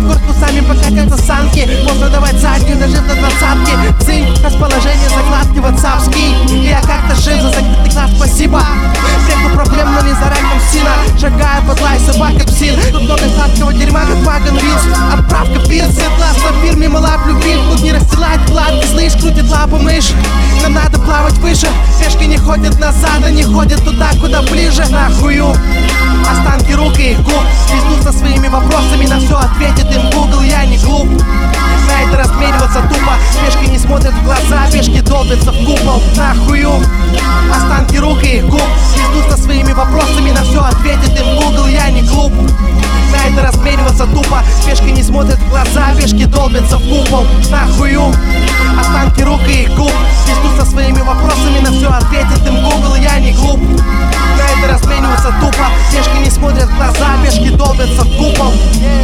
корпусами покатятся санки. Можно давать заднюю, нажим на двадцатки. Цинь, расположение, закладки ватсапский. И я как-то жив за закрытый класс, спасибо. Преку проблем, но не за раком сина. Шагая под лай собака псин. Тут много сладкого дерьма, как Вагон Винс. Отправка пирс, светло в фирме, мала блюбин. Тут не расстилать кладки, слышь, крутит лапу мышь. Нам надо плавать выше. Пешки не ходят назад, они ходят туда, куда ближе. Нахую. Останки рук и губ везут со своими вопросами, на все ответит им Google. Я не глуп, на это размериваться тупо. Пешки не смотрят в глаза, пешки долбятся в купол. Нахую. Останки рук и губ везут со своими вопросами, на все ответит им Google. Я не глуп, на это размериваться тупо. Пешки не смотрят в глаза, пешки долбятся в купол. Нахую. Останки рук и губ везут со своими вопросами,